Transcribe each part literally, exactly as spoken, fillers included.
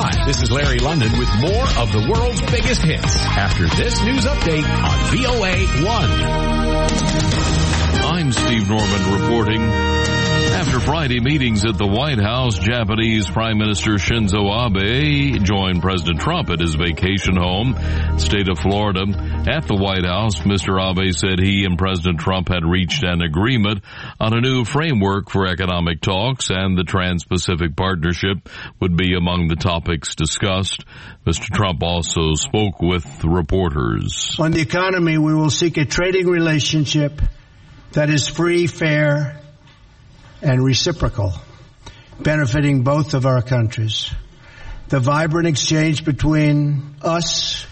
Hi, this is Larry London with more of the world's biggest hits after this news update on V O A one. I'm Steve Norman reporting. After Friday meetings at the White House, Japanese Prime Minister Shinzo Abe joined President Trump at his vacation home, state of Florida. At the White House, Mister Abe said he and President Trump had reached an agreement on a new framework for economic talks, and the Trans-Pacific Partnership would be among the topics discussed. Mister Trump also spoke with reporters. On the economy, we will seek a trading relationship that is free, fair, and reciprocal, benefiting both of our countries. The vibrant exchange between us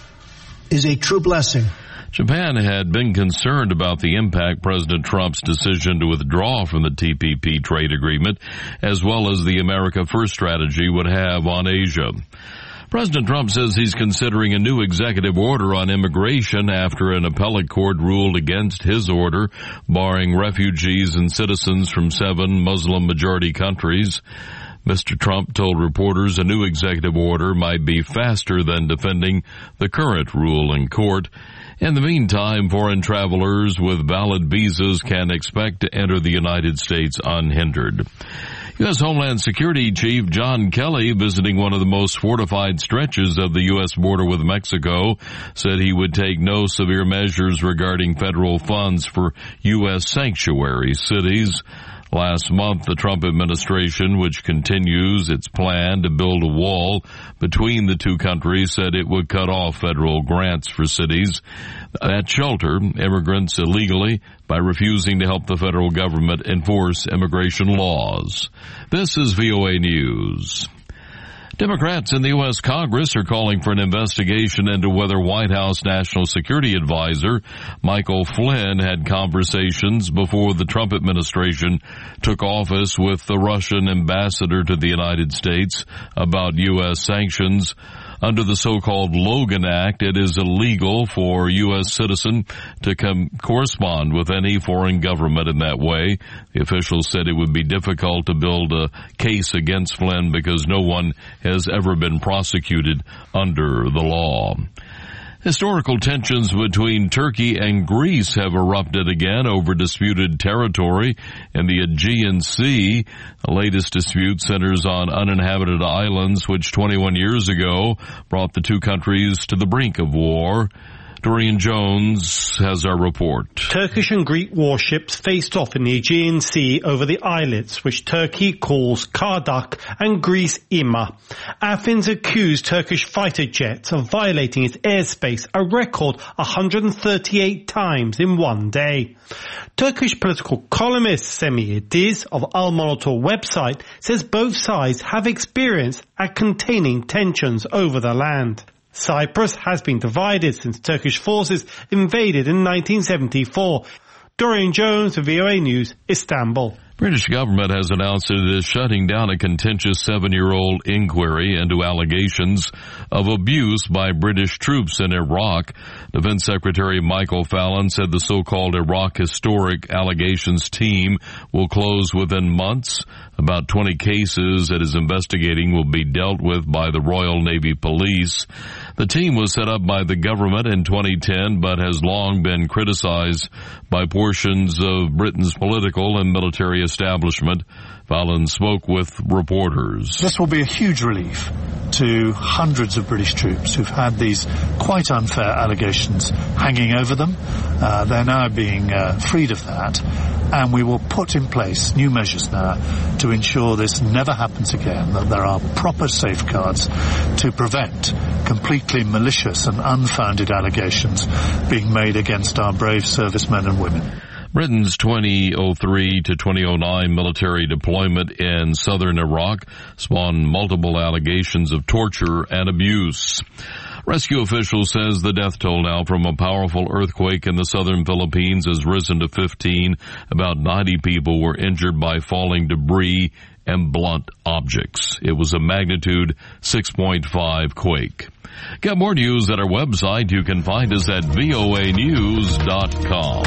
is a true blessing. Japan had been concerned about the impact President Trump's decision to withdraw from the T P P trade agreement, as well as the America First strategy, would have on Asia. President Trump says he's considering a new executive order on immigration after an appellate court ruled against his order, barring refugees and citizens from seven Muslim-majority countries. Mister Trump told reporters a new executive order might be faster than defending the current rule in court. In the meantime, foreign travelers with valid visas can expect to enter the United States unhindered. U S. Homeland Security Chief John Kelly, visiting one of the most fortified stretches of the U S border with Mexico, said he would take no severe measures regarding federal funds for U S sanctuary cities. Last month, the Trump administration, which continues its plan to build a wall between the two countries, said it would cut off federal grants for cities that shelter immigrants illegally by refusing to help the federal government enforce immigration laws. This is V O A News. Democrats in the U S. Congress are calling for an investigation into whether White House National Security Advisor Michael Flynn had conversations before the Trump administration took office with the Russian ambassador to the United States about U S sanctions. Under the so-called Logan Act, it is illegal for a U S citizen to come correspond with any foreign government in that way. The officials said it would be difficult to build a case against Flynn because no one has ever been prosecuted under the law. Historical tensions between Turkey and Greece have erupted again over disputed territory in the Aegean Sea. The latest dispute centers on uninhabited islands, which twenty-one years ago brought the two countries to the brink of war. Dorian Jones has our report. Turkish and Greek warships faced off in the Aegean Sea over the islets, which Turkey calls Kardak and Greece Ima. Athens accused Turkish fighter jets of violating its airspace a record one hundred thirty-eight times in one day. Turkish political columnist Semih Yildiz of Al Monitor website says both sides have experience at containing tensions over the land. Cyprus has been divided since Turkish forces invaded in nineteen seventy-four. Dorian Jones of V O A News, Istanbul. British government has announced it is shutting down a contentious seven-year-old inquiry into allegations of abuse by British troops in Iraq. Defense Secretary Michael Fallon said the so-called Iraq Historic Allegations Team will close within months. About twenty cases it is investigating will be dealt with by the Royal Navy Police. The team was set up by the government in twenty ten, but has long been criticized by portions of Britain's political and military establishment. Fallon spoke with reporters. This will be a huge relief to hundreds of British troops who've had these quite unfair allegations hanging over them. Uh, they're now being uh, freed of that, and we will put in place new measures now to ensure this never happens again, that there are proper safeguards to prevent completely malicious and unfounded allegations being made against our brave servicemen and women. Britain's twenty oh three to twenty oh nine military deployment in southern Iraq spawned multiple allegations of torture and abuse. Rescue officials says the death toll now from a powerful earthquake in the southern Philippines has risen to fifteen. About ninety people were injured by falling debris and blunt objects. It was a magnitude six point five quake. Get more news at our website. You can find us at V O A news dot com.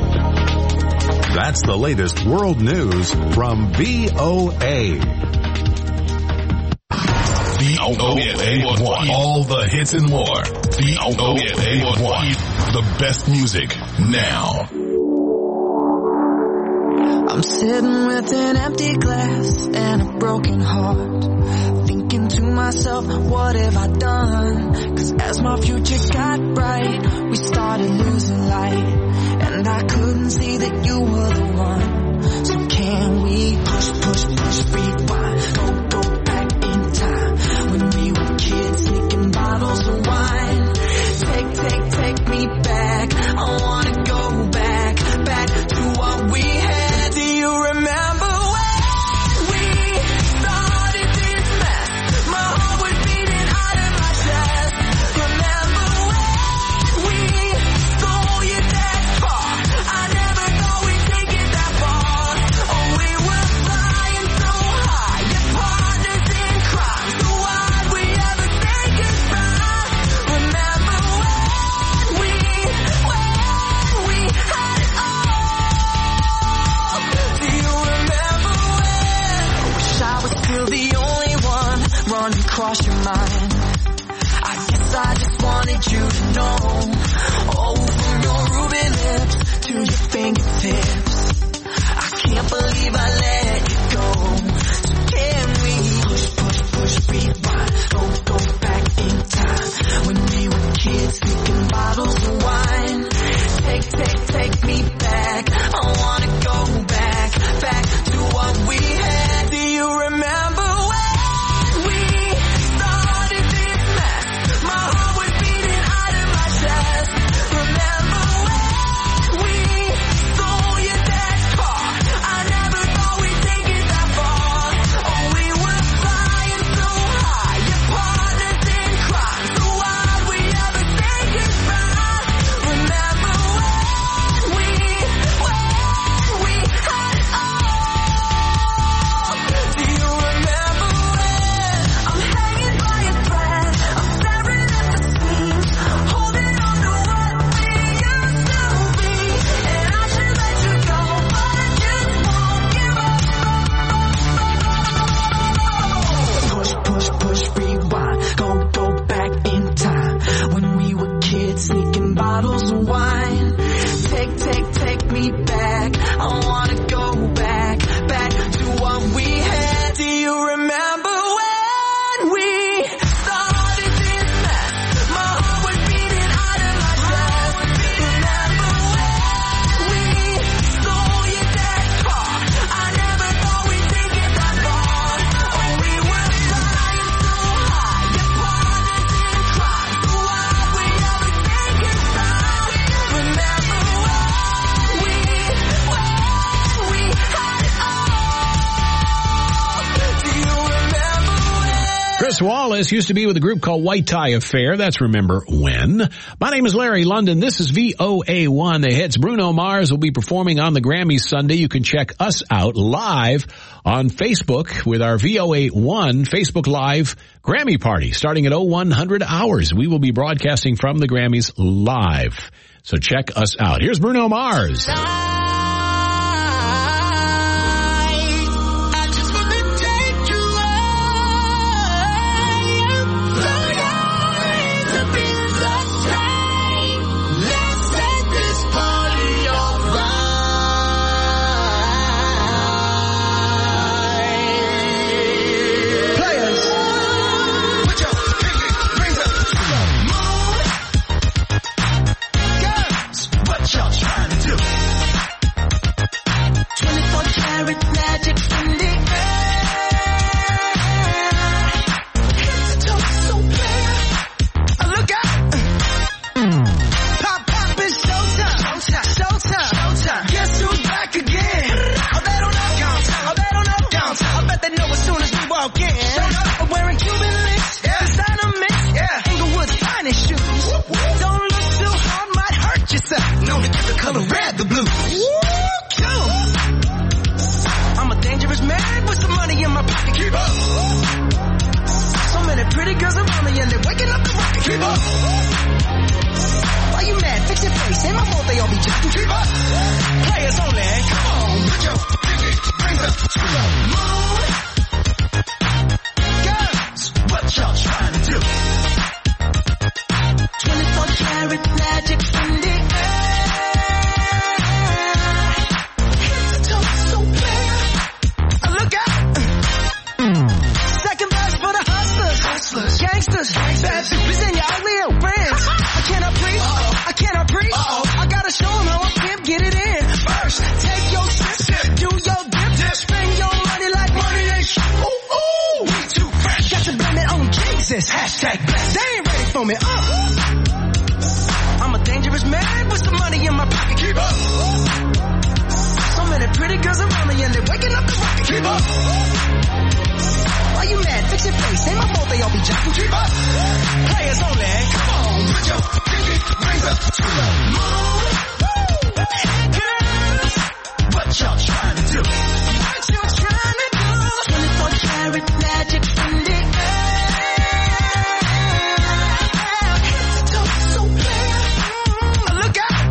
That's the latest world news from V O A. V O A one. All the hits and more. V O A one. The best music now. I'm sitting with an empty glass and a broken heart, thinking to myself, what have I done? Cause as my future got bright, we started losing light, and I couldn't see that you were the one. So can we push, push, push, rewind, go, go back in time, when we were kids sneaking bottles of wine. Take, take, take me back, I wanna go back, back to what we had. Do you remember when we started this mess? My heart was beating out of my chest. Remember when we stole you that far? I never thought we'd take it that far. Oh, we were flying so high, your partners in crime. So why'd we ever say goodbye? Remember when we, when we had it all? Do you remember when? Wish I was still the only one running across your mind. I guess I just wanted you to know. Oh, from your ruby lips to your fingertips, I can't believe I let you go. So can we push, push, push, rewind, go, go back in time, when we were kids sneaking bottles of wine. Take, take, take me back, I wanna go back, back to what we had. Do you remember when we started this mess? My heart was beating out of my chest. Remember when we stole you that car? I never thought we'd take it that far. Oh, we were flying so high, your partners in crime. So why'd we ever say goodbye? Remember when we, when we had it all? Do you remember when I'm hanging by a thread, I'm staring at the seams, holding on to what we used to be, and I should let you go, but I just won't give up. Push, push, push, rewind, go, go back in time, when we were kids sneaking bottles of wine. Take, take, take me back, I wanna go back, back to what we had. Do you remember when we started this mess? My heart was beating out of my chest. Remember when we stole you that car? I never thought we'd take it that far. Oh, we were flying so high, your partners in crime. So why'd we ever say goodbye? Remember when we, when we had it all? Do you remember when? Chris Wallace used to be with a group called White Tie Affair. That's Remember When. My name is Larry London. This is V O A one. The hits. Bruno Mars will be performing on the Grammys Sunday. You can check us out live on Facebook with our V O A one Facebook Live Grammy Party starting at oh one hundred hours. We will be broadcasting from the Grammys live. So check us out. Here's Bruno Mars. I just wanna take you Let's set this party alright. Players, put your pinky rings up to the moon. Girls, what y'all trying to do? twenty-four karat magic in the air. Head to toe so clear. Oh, look out. Pop, pop, it's showtime. Showtime. Showtime. Showtime. Guess who's back again? Oh, they don't know. Downtown. Oh, they don't know. Downtown. I bet they know as soon as we walk in. I'm wearing Cuban links. Yeah. Designer mix. Yeah. Inglewood's finest shoes. Whoop, whoop. Don't look too hard, might hurt yourself. Known to get the color red, the blues. Woo, cool. I'm a dangerous man with some money in my pocket. Keep up. So many pretty girls around me and they're waking up the rocket. Keep up. Why you mad? Fix your face. Ain't my fault they all be jacking. Keep up. Players only. Come on. Put your pinky rings up to the moon. Girls, what exist. Hashtag blessed. They ain't ready for me. Uh. I'm a dangerous man with some money in my pocket. Keep up. So many pretty girls around me and they're waking up the rocket. Keep up. Why you mad? Fix your face. Ain't my fault they all be jocking. Keep up. Players only. Come on, put your pinky rings up to the moon. Girls, what y'all trying to do? What you trying to do? twenty-four karat magic in the air. Don't so clear. Look out.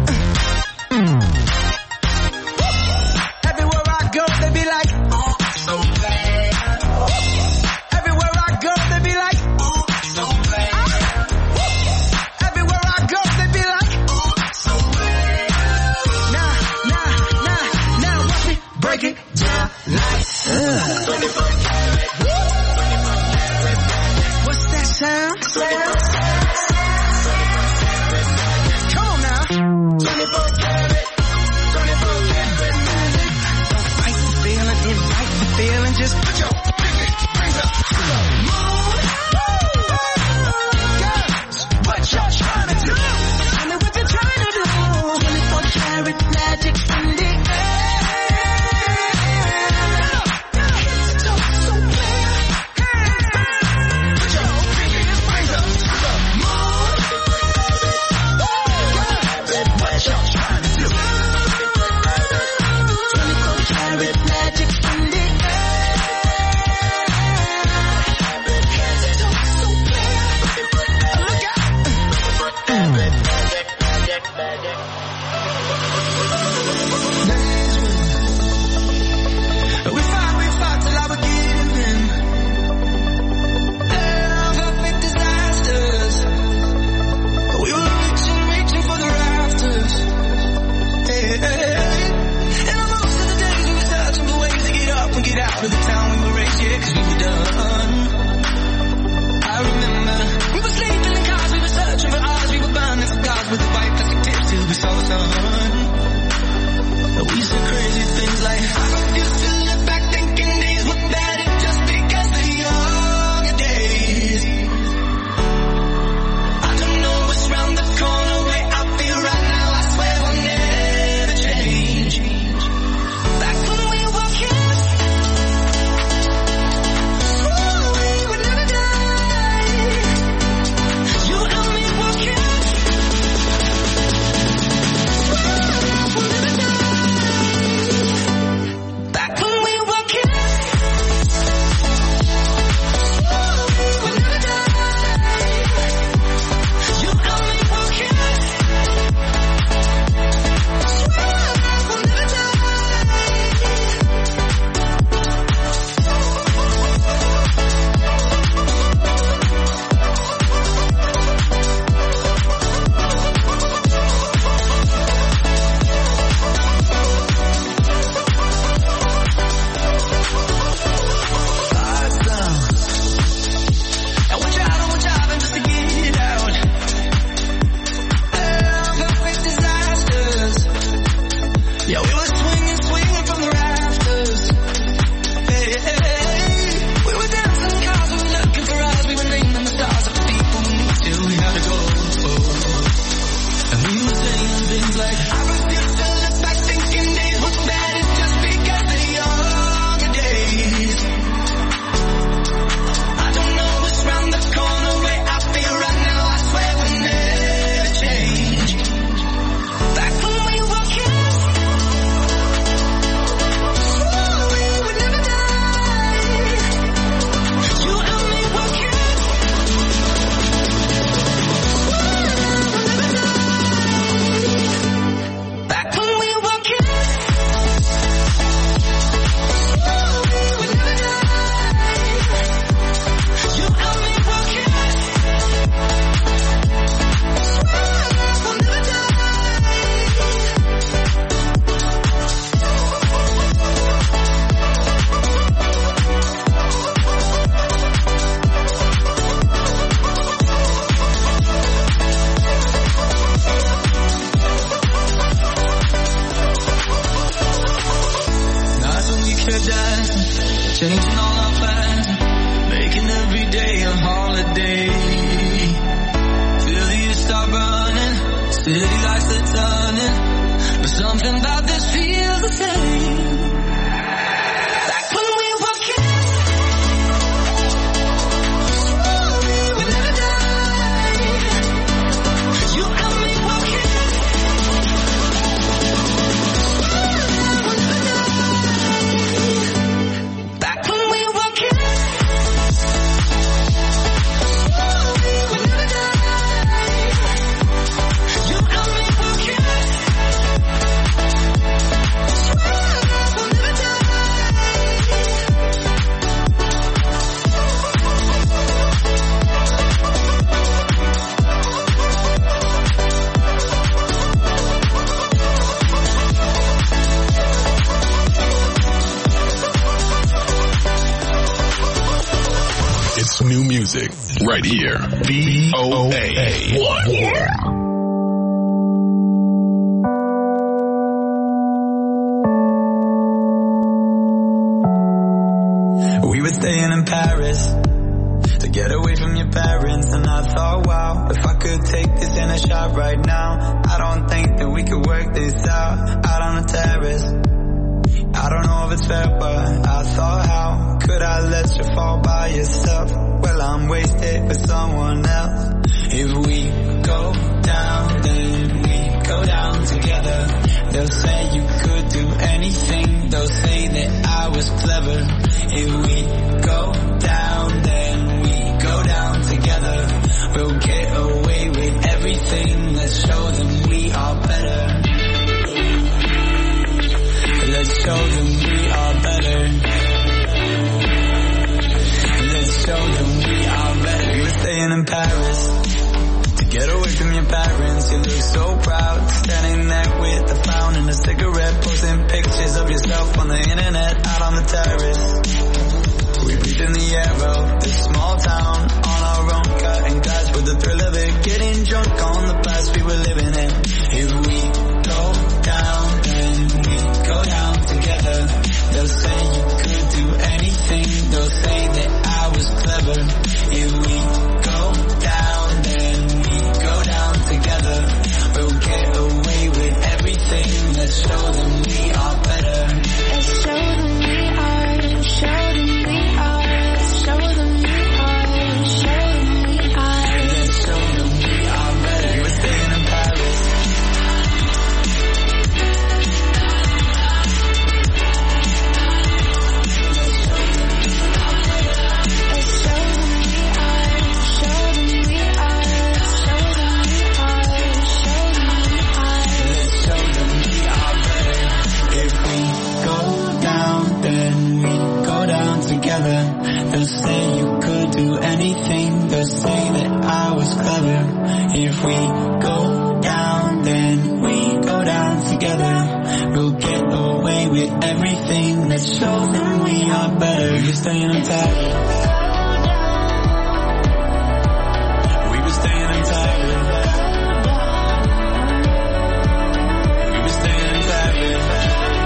Everywhere I go, they be like, oh, so bad. Everywhere I go, they be like, oh, so bad. Everywhere I go, they be like, oh, so bad. Nah, nah, nah, now watch me break it best new music right here. V O A one. We were staying in Paris to get away from your parents, and I thought, wow, if I could take this in a shot right now, I don't think that we could work this out, out on the terrace. I don't know if it's fair, but I thought, how could I let you fall by yourself? Well, I'm wasted with someone else. If we go down, then we go down together. They'll say you could do anything, they'll say that I was clever. If we go down, then we go down together. We'll get away with everything, let's show them we are better. Let's show them we are better. Let's show them we are better. We were staying in Paris to get away from your parents. You look so proud, standing there with a frown and a cigarette, posting pictures of yourself on the internet, out on the terrace. We breathe in the air of this small town, on our own, cutting glass with the thrill of it, getting drunk on the past we were living in. If we go down, then we go down together. They'll say you could do anything, they'll say that I was clever. If we go down, then we go down together. We'll get away with everything, let's show them we are better. Let's show them we are, show them we are, let's show them we are, show them we are. Let's show them we are better. We were staying in Paris. They'll say you could do anything, they'll say that I was clever. If we go down, then we go down together. We'll get away with everything, let's show them we are better. You're staying in Paris. We were staying in Paris. We were staying in Paris.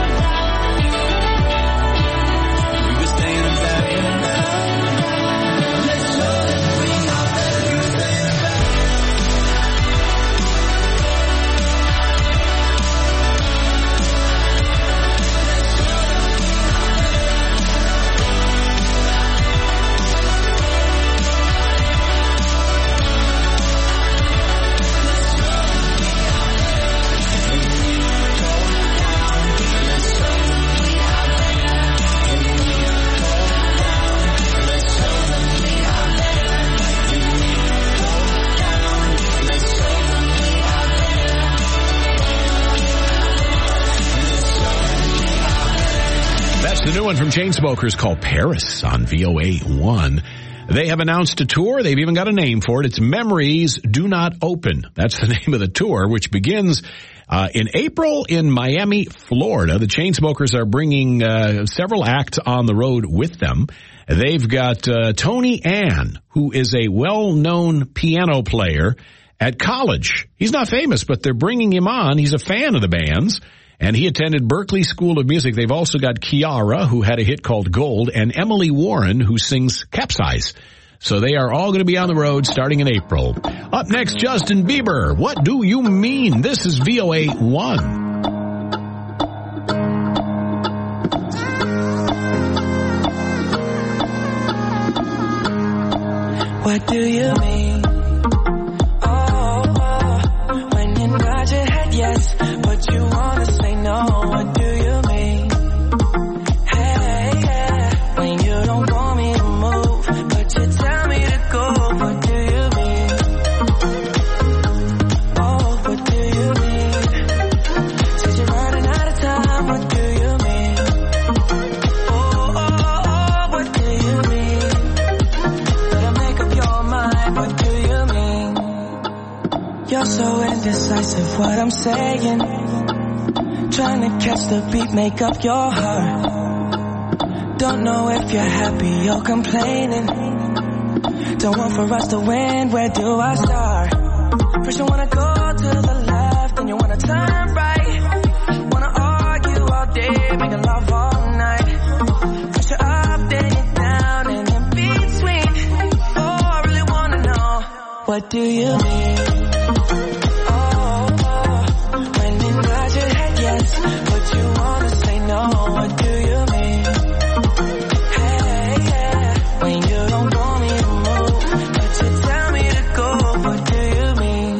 The new one from Chainsmokers called Paris on V O A one. They have announced a tour. They've even got a name for it. It's Memories Do Not Open. That's the name of the tour, which begins uh, in April in Miami, Florida. The Chainsmokers are bringing uh, several acts on the road with them. They've got uh, Tony Ann, who is a well-known piano player at college. He's not famous, but they're bringing him on. He's a fan of the band's. And he attended Berklee School of Music. They've also got Kiara, who had a hit called Gold, and Emily Warren, who sings Capsize. So they are all going to be on the road starting in April. Up next, Justin Bieber. What do you mean? This is V O A one. What do you mean? Oh, oh, when you nod your head yes, but you wanna say no. What do you mean? Hey, yeah, when you don't want me to move, but you tell me to go. What do you mean? Oh, what do you mean? Said you're running out of time. What do you mean? Oh, oh, oh, what do you mean? Better make up your mind. What do you mean? You're so indecisive. What I'm saying, trying to catch the beat, make up your heart. Don't know if you're happy or complaining. Don't want for us to win, where do I start? First you wanna go to the left, then you wanna turn right. Wanna argue all day, making love all night. First you're up, then you're down, and in between. Oh, I really wanna know, what do you mean? Oh, oh, when you nod your head yes, but you wanna say no, what do you mean? Hey, yeah, when you don't want me to move, but you tell me to go, what do you mean?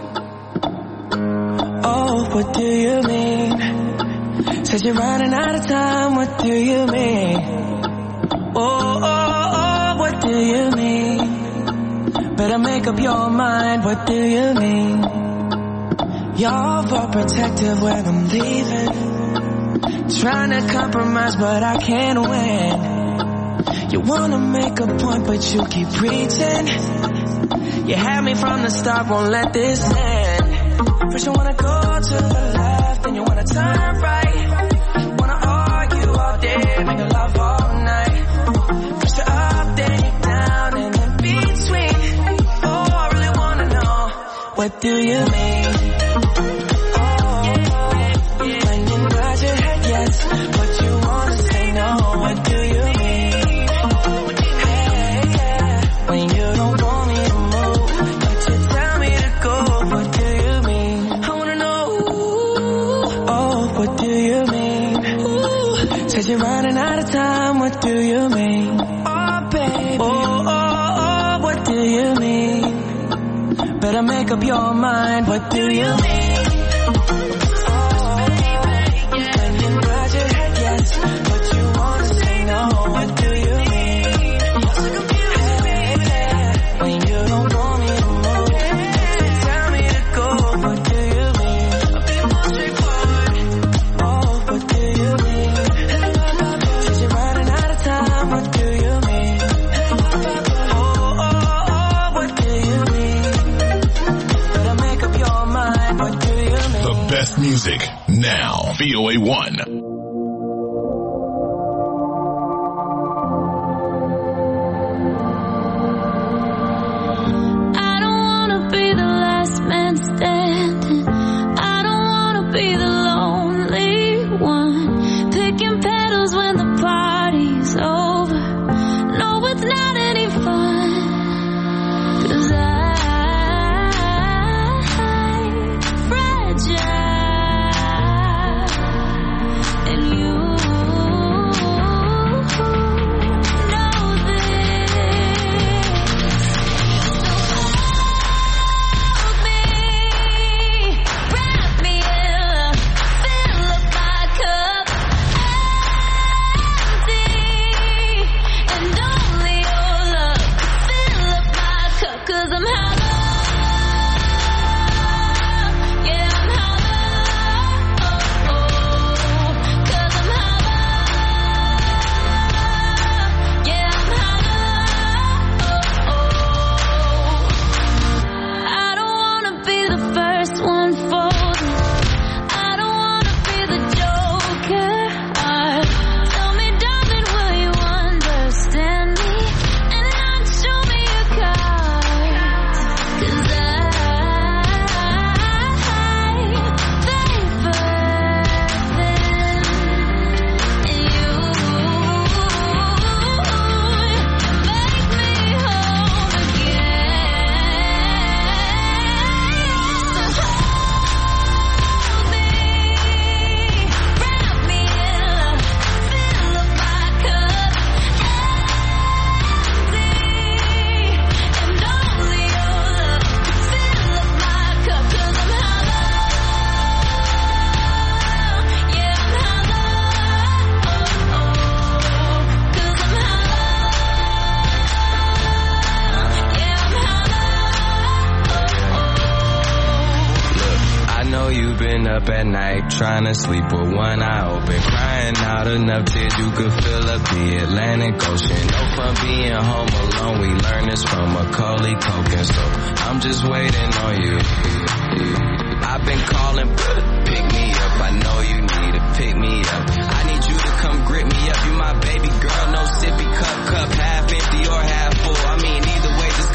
Oh, what do you mean? Said you're running out of time, what do you mean? Oh, oh, oh, what do you mean? Better make up your mind, what do you mean? You're overprotective when I'm leaving. Trying to compromise, but I can't win. You wanna make a point, but you keep preaching. You had me from the start, won't let this end. First you wanna go to the left, then you wanna turn right. Wanna argue all day, making love all night. First you're up, then you're down, and in between. Oh, I really wanna know, what do you mean? Oh, when you nod your head yes, but you wanna say no, what do you mean? Hey, yeah, when you don't want me to move, but you tell me to go, what do you mean? I wanna know, oh, what do you mean? Said you're running out of time, what do you mean? Oh, baby, oh, oh, oh, what do you mean? Better make up your mind, what do you mean? Oh, when you nod your head yes, but you wanna say no, what do you mean? Hey, yeah, when you don't want me to move, so tell me to go, what do you mean? I'll be more straightforward. Oh, what do you mean? Said you're running out of time, what do you mean? Oh, oh, oh, what do you mean? Better make up your mind, what do you mean? The best music now. V O A one. I don't wanna be the last man standing. I don't wanna be the lonely one, picking petals when the party's over. No, it's not any fun. 'Cause I'm fragile, and you know this. Hold me, wrap me in, fill up my cup, empty, and only your love can fill up my cup. 'Cause I'm hollow, yeah, I'm hollow, oh, oh. 'Cause I'm hollow, yeah, I'm hollow, oh, oh. I don't wanna be the first one folded. I don't wanna be the joker. Uh, tell me, darling, will you understand me and not show me your cards? 'Cause I favor them, and you make me whole again. So hold me, wrap me in love, fill up my cup, empty, and only your love can fill up my cup. 'Cause I'm hollow, yeah, I'm hollow, oh, oh. 'Cause I'm hollow, yeah, I'm hollow, oh, oh. I know you've been up at night trying to sleep with one eye open, crying out enough tears you could fill up the Atlantic Ocean. No fun being home alone, we learned this from Macaulay Culkin, so I'm just waiting on you. I've been calling, pick me up, I know you need to pick me up. I need you to come grip me up, you my baby girl, no sippy cup, cup half empty or half full. I mean either way, just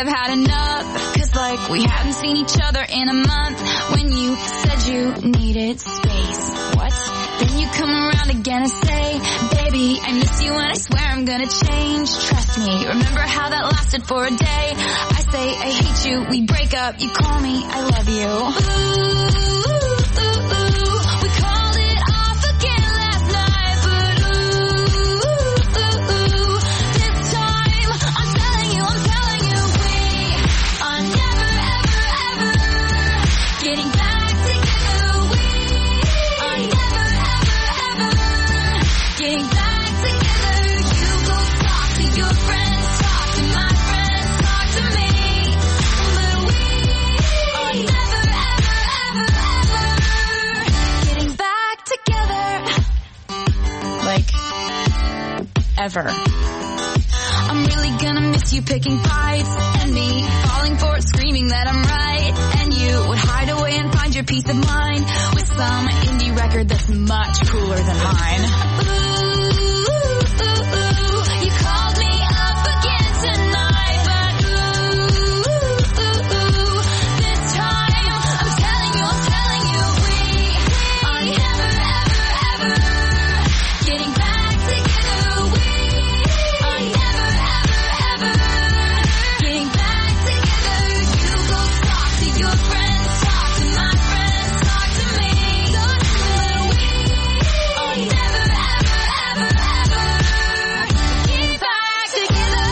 I've had enough. Cause like we haven't seen each other in a month. When you said you needed space. What? Then you come around again and say, baby, I miss you and I swear I'm gonna change. Trust me, remember how that lasted for a day? I say I hate you, we break up, you call me, I love you. Ooh, ooh, ooh, we called it off again last night, but ooh, ooh, ooh, this time I'm telling you, I'm telling you, we are never, ever, ever getting back together. We are never, ever, ever getting back together. You go talk to your friends, talk to my friends, talk to me, but we are never, ever, ever, ever getting back together. Like, ever. I'm really gonna miss you picking fights and me falling for it, screaming that I'm right, and you would hide away and find your peace of mind with some indie record that's much cooler than mine. Ooh, ooh, ooh, you called me up again tonight, but ooh, ooh, ooh, this time I'm telling you, I'm telling you, we are never, ever, ever getting back together. We are never, ever, ever getting back together. You go talk to your friends, talk to my friends, talk to me, but we are never, ever, ever, ever getting back together.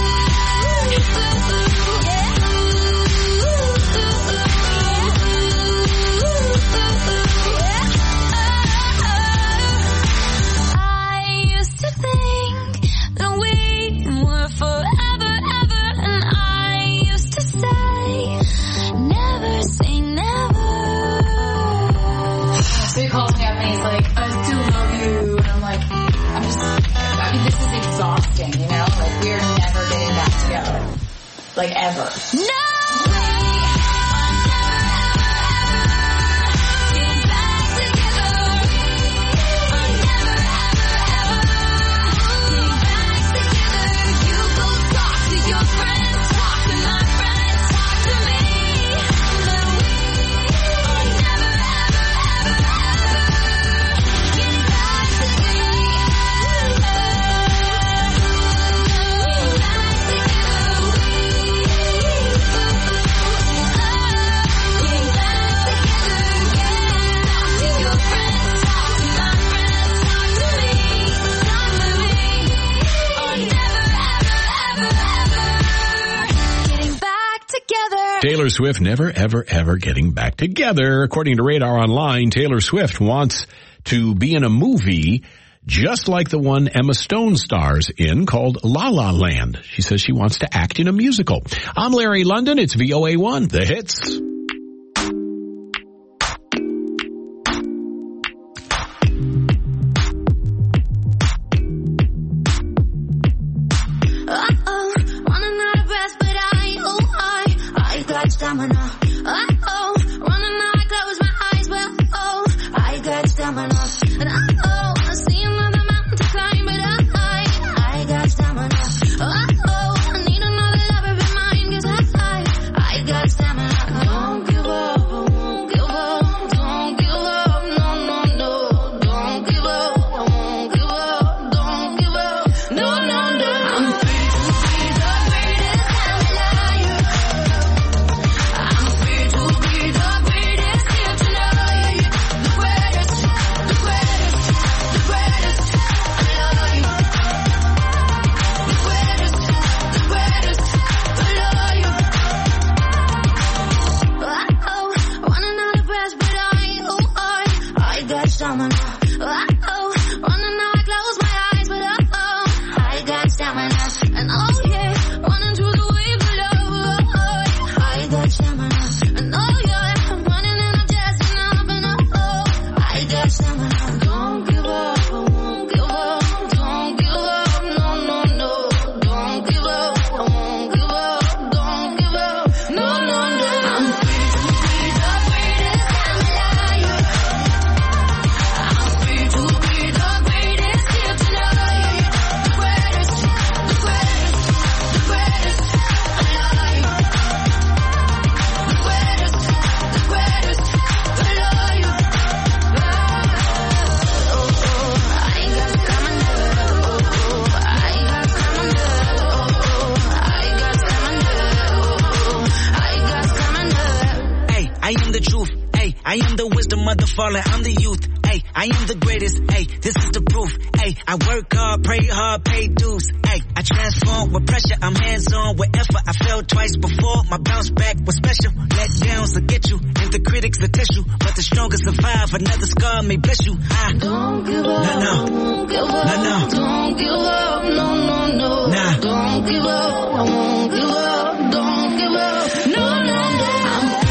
I used to think that we were forever, ever, and I used to say, never say never. So he calls me up and he's like, I still love you. And I'm like, I'm just, I mean, this is exhausting, you know? Like, we're never getting back together. Like, ever. No! We are never, ever, ever getting back together. We are never, ever, ever getting back together. You go talk to your friends, talk to my friends, talk to me, but we are never, ever, ever, ever getting back together. Getting back together. Taylor Swift never, ever, ever getting back together. According to Radar Online, Taylor Swift wants to be in a movie just like the one Emma Stone stars in called La La Land. She says she wants to act in a musical. I'm Larry London. It's V O A one, The Hits. Uh-oh, running out of breath, but I, oh, I, I got stamina. Uh-oh, running out, I close my eyes, but oh, I got stamina. And uh-oh, I see another mountain to climb, but I, I got stamina. Uh-oh, I need another lover of mine, 'cause I, I, I got stamina. Don't give up, I won't give up. Don't give up, no, no, no. Don't give up, I won't give up. Don't give up, no, no, no. I'm free to be the greatest Himalaya. I'm free to be the greatest here tonight. The greatest, the greatest, the greatest. I love you. The greatest, the greatest. I love you. Uh-oh, running out of breath, but I, oh, I, I got stamina. Uh-oh, running out, I close my eyes, but uh-oh, I got stamina. And oh yeah, running through the waves of love, oh, I got stamina. And oh yeah, I'm running and I'm just enough, and oh, I got stamina. Don't give up, I won't give up. Don't give up, no, no, no. Don't give up, I won't give up. Don't give up, no, no, no. I'm free to be the greatest Himalaya. I'm free to be the greatest here tonight. The greatest, the greatest, the greatest. I love you. I am the truth. Ay, I am the wisdom of the fallen. I'm the youth. Ay, I am the greatest. Ay, this is the proof. Ay, I work hard, pray hard, pay dues. Ay, I transform with pressure. I'm hands on with effort. I fell twice before. My bounce back was special. Let downs will get you, and the critics will test you. But the strongest survive. Another scar may bless you. I don't give up. No, no. Don't give up. No, no. Don't give up. No, no, no. Nah. Don't give up. I won't give up. Don't give up. No, no, no. I'm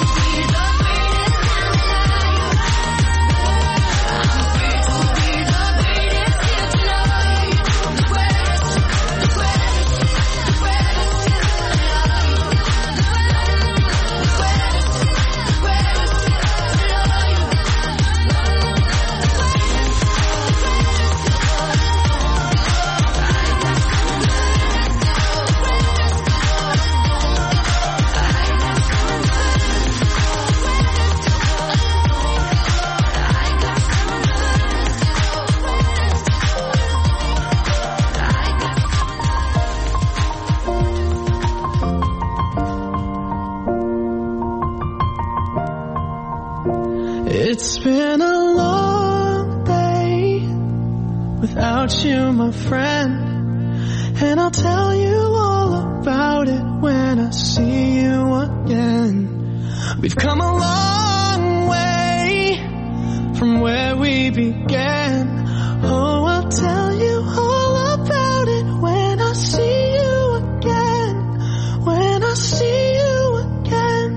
It's been a long day without you, my friend, and I'll tell you all about it when I see you again. We've come a long way from where we began. Oh, I'll tell you all about it when I see you again. When I see you again.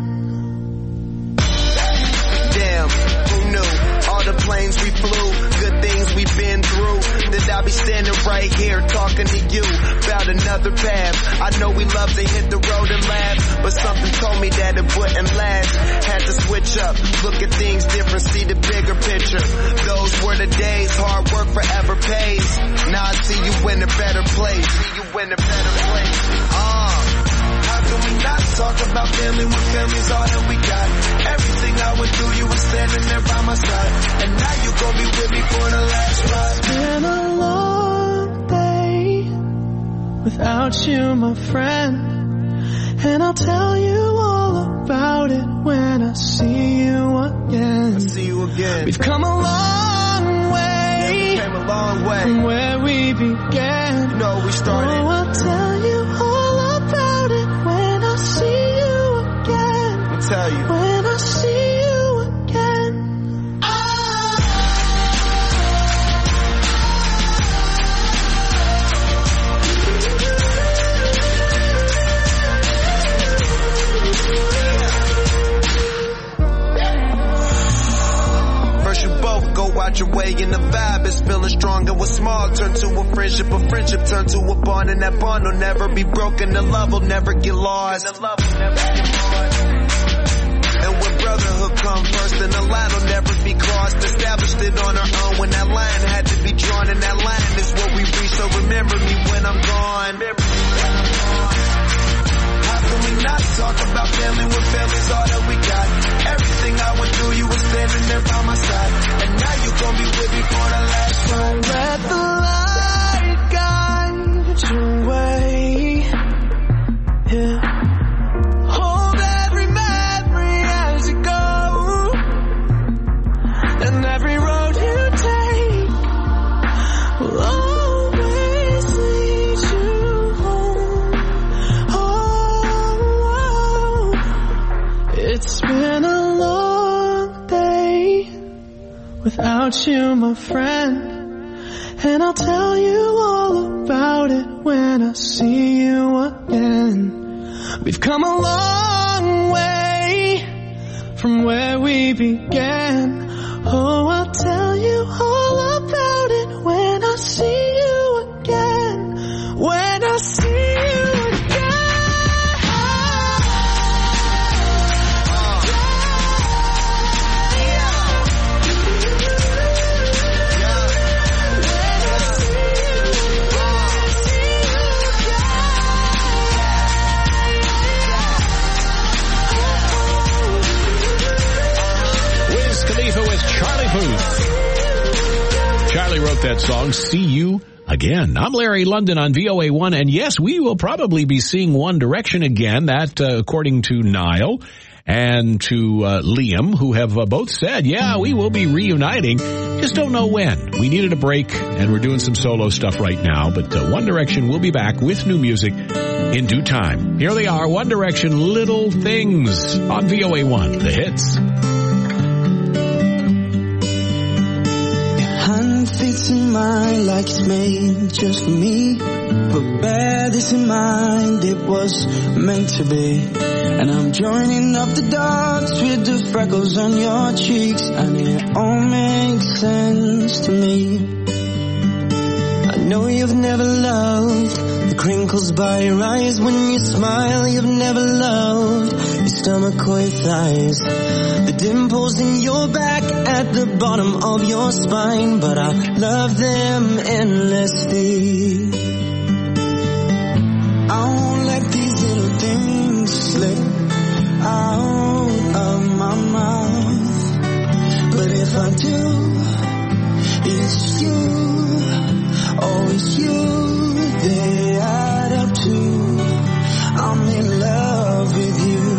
Damn, who knew? All the planes we flew, good things we've been through. That I'll be standing right here talking to you about another path. I know we love to hit the road and laugh, but something told me that it wouldn't last. Had to switch up, look at things different, see the bigger picture. Those were the days, hard work forever pays. Now I see you in a better place. See you in a better place. Ah. Uh. How can we not talk about family when family's all that we got? Everything I went through, you were standing there by my side, and now you gon' be with me for the last ride. It's been a long day without you, my friend, and I'll tell you all about it when I see you again. I see you again. We've come a long way, yeah, we came a long way from where we began. You know we started. Oh, I'll tell you all about it when I see you again. I'll tell you. When I see you again. First you both go out your way and the vibe is feeling strong. And what's small turn to a friendship, a friendship turn to a bond, and that bond will never be broken. The love will never get lost. And the love will never get lost. And when brotherhood come first, then the line will never be crossed. Established it on our own when that line had to be drawn, and that line is what we reach. So remember me when I'm gone. How can we not talk about family when family's all that we got? Everything I went through, you were standing there by my side, and now you gon' be with me for the last time. Let the light guide your way. Yeah. Hold every memory as you go, and every road you take will always lead you home. Oh, it's been a long day without you, my friend, and I'll tell you all about it when I see you again. We've come a long way from where we began. Oh, I'll tell you all about it when I see you again. When I see you again. Wiz Khalifa with Charlie Puth. Charlie wrote that song, See You Again. I'm Larry London on V O A one, and yes, we will probably be seeing One Direction again. That, uh, according to Niall and to uh, Liam, who have uh, both said, yeah, we will be reuniting. Just don't know when. We needed a break, and we're doing some solo stuff right now, but uh, One Direction will be back with new music in due time. Here they are, One Direction, Little Things on V O A one, the hits. Fits in mine like it's made just for me. But bear this in mind, it was meant to be. And I'm joining up the dots with the freckles on your cheeks, and it all makes sense to me. I know you've never loved the crinkles by your eyes when you smile. You've never loved your stomach or your thighs, the dimples in your back at the bottom of your spine. But I love them endlessly. I won't let these little things slip out of my mouth. But if I do, it's you, oh it's you, they add up to I'm in love with you.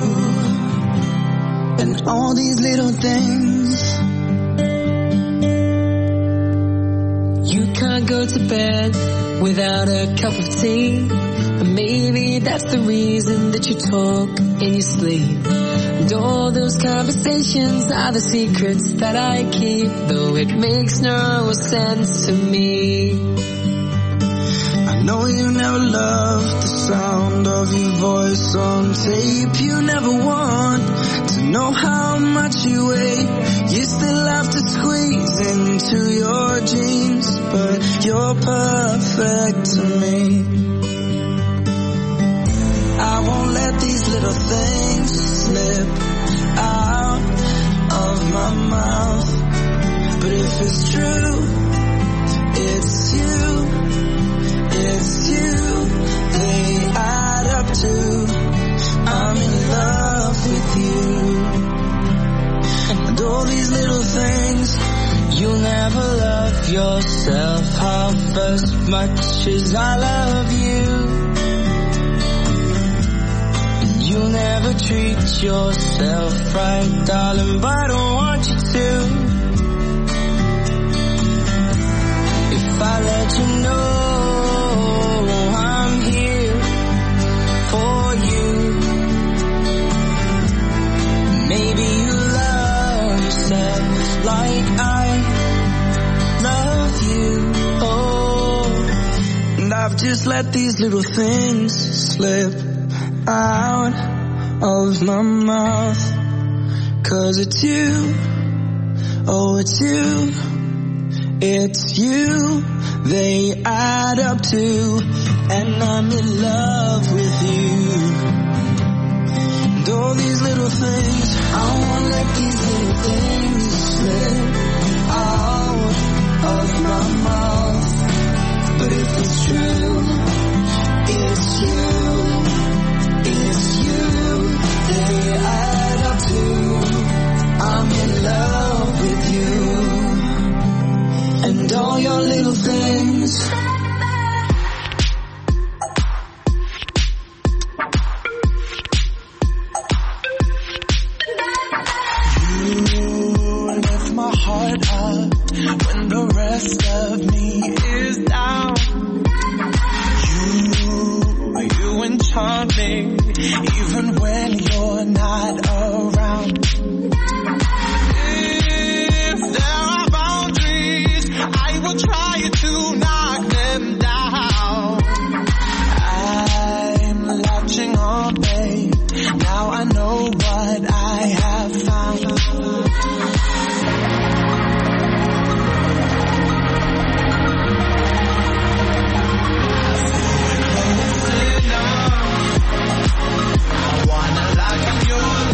And all these little things. You can't go to bed without a cup of tea, and maybe that's the reason that you talk in your sleep. And all those conversations are the secrets that I keep, though it makes no sense to me. I know you never loved the sound of your voice on tape. You never want to know how much you weigh. You still have to squeeze into your jeans, but you're perfect to me. I won't let these little things slip out of my mouth. But if it's true, it's you, it's you, they add up to I'm in love with you. And all these little things, you'll never love yourself half as much as I love you. And you'll never treat yourself right, darling, but I don't want you to. If I let you know I'm here for you, maybe you love yourself like I love you. Oh, and I've just let these little things slip out of my mouth. Cause it's you, oh it's you, it's you, they add up to, and I'm in love with you. And all these little things, I won't let these little things slip out of my mouth. But if it's true, it's you, it's you, they add up to I'm in love with you. And all your little things. You lift my heart up when the rest of me is down. You, you enchant me even when you're not around. If there are boundaries, I will try to knock them down. I'm latching on, babe. Now I know what I have found. I wanna lock in your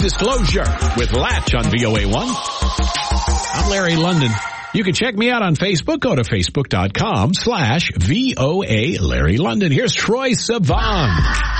Disclosure with Latch on V O A one. I'm Larry London. You can check me out on Facebook. Go to facebook.com slash VOA Larry London. Here's Troye Sivan.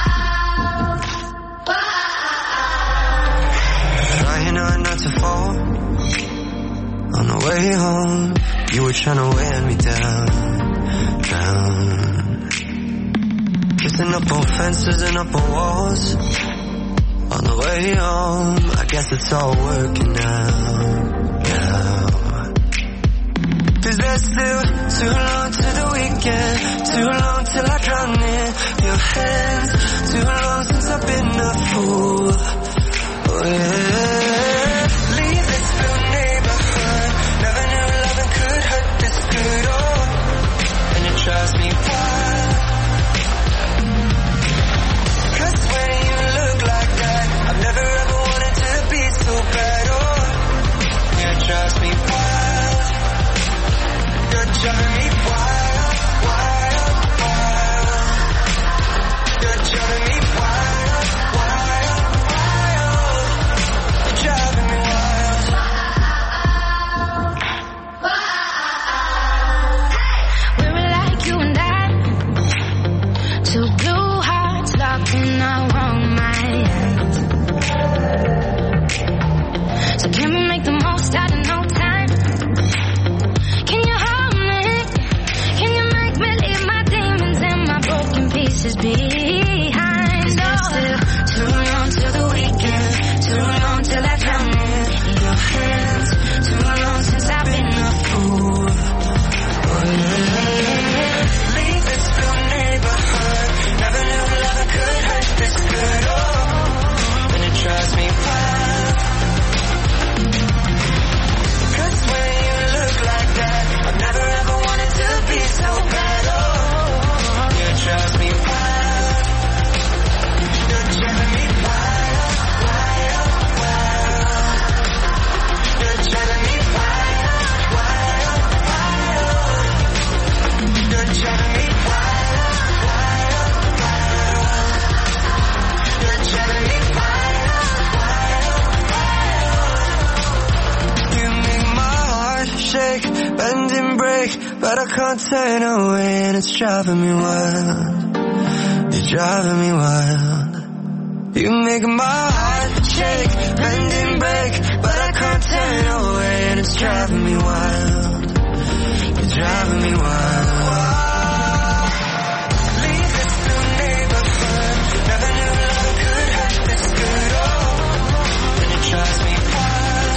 Trying hard not to fall. On the way home, you were trying to wear me down, down. Kissing up on fences and up on walls. On the way home, I guess it's all working out now. Is there still too long to the weekend? Too long till I drown in your hands. Too long since I've been a fool. Oh yeah. Leave this blue neighborhood. Never knew loving could hurt this good. Oh, and it drives me wild. Cause when you look like that, I've never ever wanted to be so bad. Oh, yeah, it drives me wild. You're driving me wild, wild, wild. You're driving me wild, wild, wild. You're driving me wild. We were like you and I, two blue hearts locked in our wrong minds. So can we make the most out of no time? Can you hold me? Can you make me leave my demons and my broken pieces behind? Is there still too long till the weekend? Too long till I drown in your hands. Too long since I've been a fool. Oh, yeah. Leave this blue neighborhood. Never knew love could hurt this good. Oh, and it drives me wild. Cause when you look like that, I've never ever wanted to be so bad. Oh, you drive me wild. You're driving me wild, wild, wild. You're driving me wild, wild, wild. You're driving me wild, wild, wild. You're driving me wild, wild, wild. You make my heart shake, bend and break, but I can't turn away and it's driving me wild. You're driving me wild. You make my heart shake, bend and break, but I can't turn away and it's driving me wild. You're driving me wild. Leave this blue neighborhood. Never knew love could hurt this good. Oh, and it drives me wild.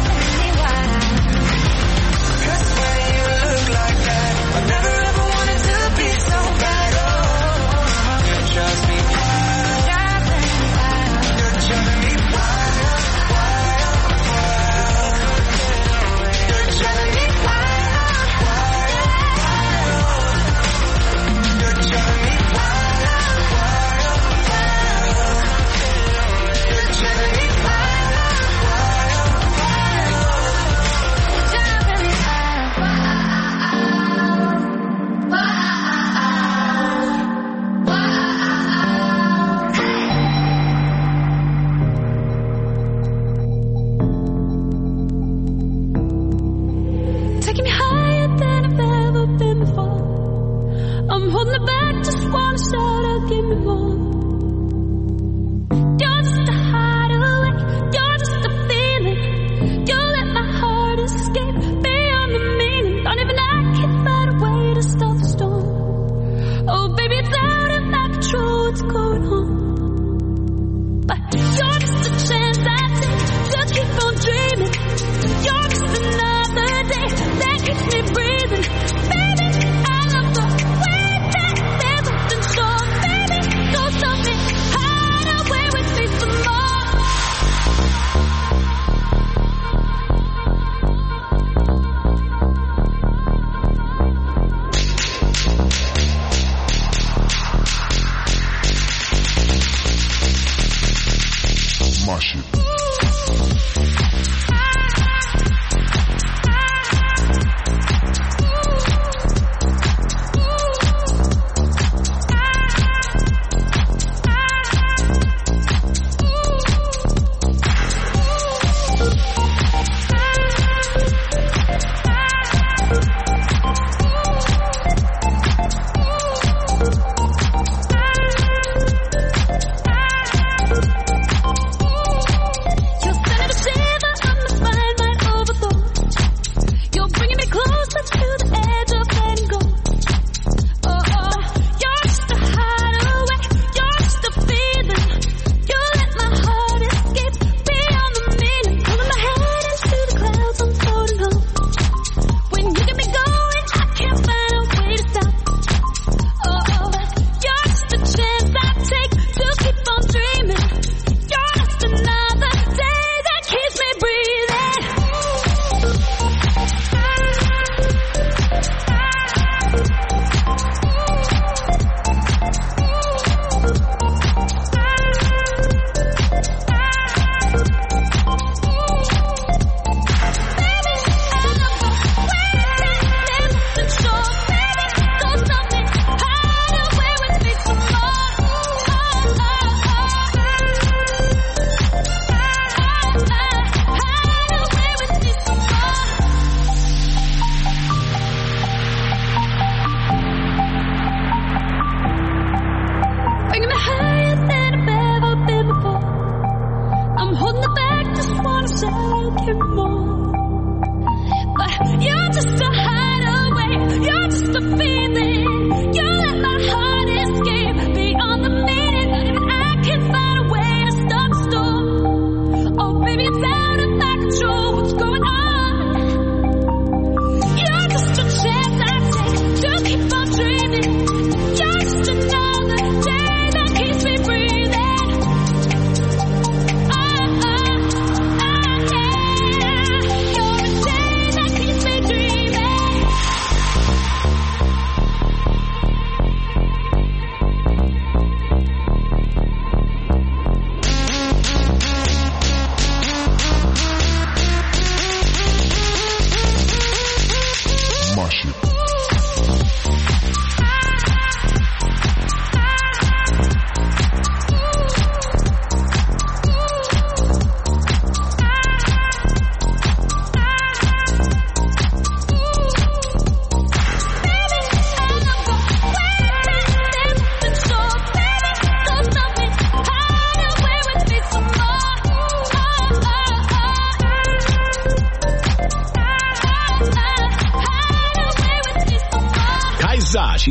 Cause when you look like that, I've never ever wanted to be so bad. Oh, it drives me wild. You're driving me wild, wild, wild. You're driving me wild, wild, wild. You're driving me wild, wild, wild. You're driving me wild, wild, wild. Driving me taking me higher than I've ever been before. I'm holding it back, just wanna shout out, give me more. You're just a hideaway, you're just a feeling. You let my heart escape beyond the meaning. Don't even I can find a way to stop the storm. Oh baby, it's out of my control, what's going on? But you're just a chance I take to keep on dreaming. You're just another day that keeps me breathing. Baby, I love the way that there's nothing short. Baby, don't stop me, hide away with me some more. My shit.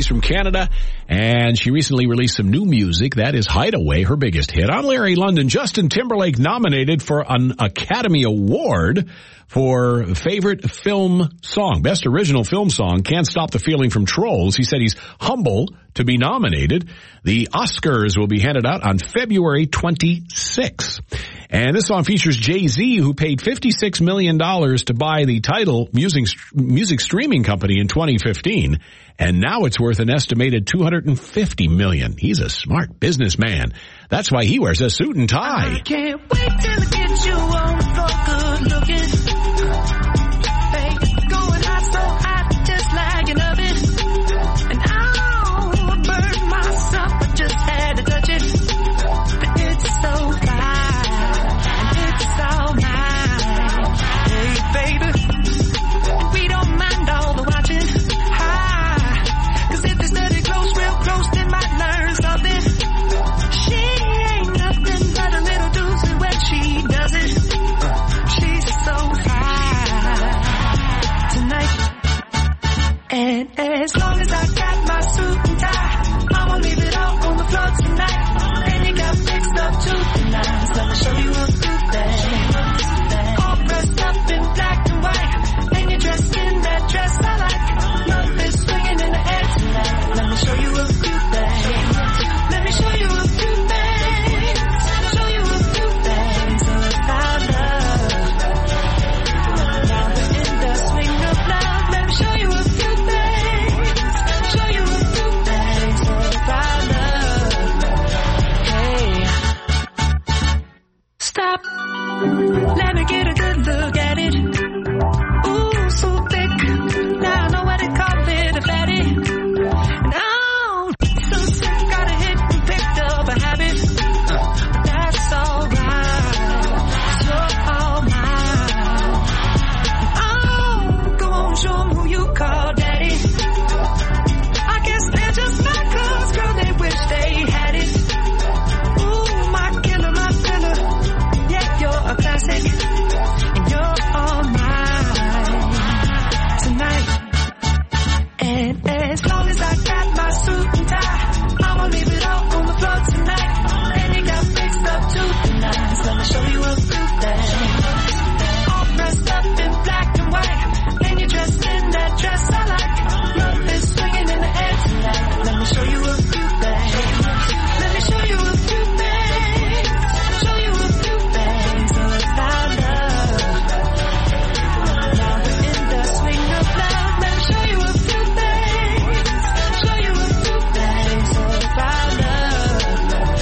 She's from Canada, and she recently released some new music. That is Hideaway, her biggest hit. I'm Larry London. Justin Timberlake nominated for an Academy Award for favorite film song, best original film song, Can't Stop the Feeling from Trolls. He said he's humble to be nominated. The Oscars will be handed out on February twenty-sixth. And this song features Jay-Z, who paid fifty-six million dollars to buy the Tidal music, music streaming company in twenty fifteen. And now it's worth an estimated two hundred fifty million dollars. He's a smart businessman. That's why he wears a suit and tie. I can't wait till I get you on the floor, good looking. Hey, going hot, so hot, just like an oven. And I'll burn myself, I just had to touch it. But it's so fine, and it's all mine. Hey, baby, we don't mind all the watching. Hi, cause if they study close, real close, they might learn something. She ain't nothing but a little doozy when she does it. She's so fine tonight. And as long as I got my suit and tie, I'ma leave it all on the floor tonight. And you got fixed up to the nines. Let me show you a good thing. All dressed up in black and white, and you're dressed in that dress I like. Love is swinging in the air tonight. Let me show you a few things. Let me show you a few things. Show you a few things about love. Now we're in the swing of love. Let me show you a few things. Show you a few things about love. Hey, stop. Let me get a good look at it. Ooh, so thick. Now I know what they call it, a fatty. And oh, so sick, got a hit and picked up a habit. That's alright, you're all mine. Oh, go on, show 'em who you call daddy. I guess they're just mad 'cause, girl, they wish they had it. Ooh, my killer, my killer. Yeah, you're a classic, and you're all mine tonight. And as long as I got my suit and tie, I'ma leave it all on the floor tonight. And you got fixed up to the nines. Let me show you a few things. All dressed up in black and white, and you're dressed in that dress I like. Love is swinging in the air tonight. Let me show you a few things. Let me show you a few things. Show you a few things about love. Now we're in the swing of love. Let me show you a few things. Show you a few things about love.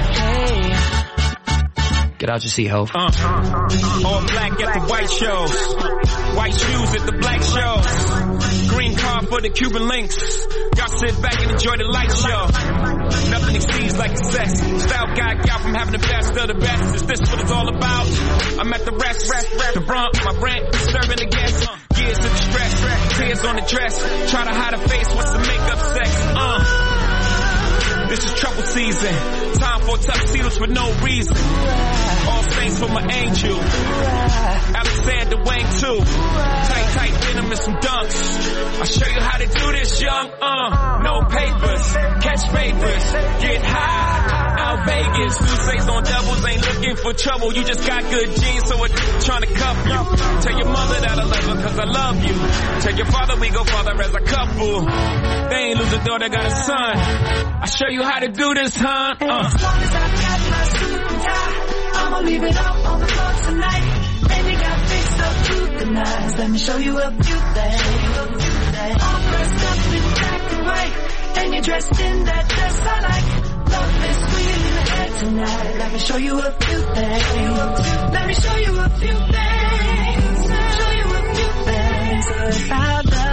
Hey, Get out your seat, Hov. Uh, all black at the white shows. White shoes at the black shows. Green car for the Cuban links. Y'all sit back and enjoy the light show. Nothing exceeds like sex. Style guy gal from having the best of the best. Is this what it's all about? I'm at the rest, rest, rest. The brunt, my rent, serving the guests. Years of distress, tears on the dress. Try to hide a face, what's the makeup sex? Uh. This is trouble season. Time for tuxedos for no reason. All saints for my angel. Alexander Wang too. Tight, tight denim and some dunks. I'll show you how to do this, young. Uh, no papers, catch papers, get high. Out Vegas, Tuesdays on doubles, ain't looking for trouble. You just got good genes, so it's trying to cuff you. Tell your mother that I love her, cause I love you. Tell your father we go farther as a couple. They ain't lose a daughter, got a son. I show you how to do this, huh? Uh. As long as I got my suit and tie, I'ma leave it all on the floor tonight. And you got fixed up to the nines. Let me show you a few things. All dressed up in black and white, and you're dressed in that dress I like. Love is swinging in the air tonight. Let me show you a few things. Let me show you a few things. Show you a few things about love.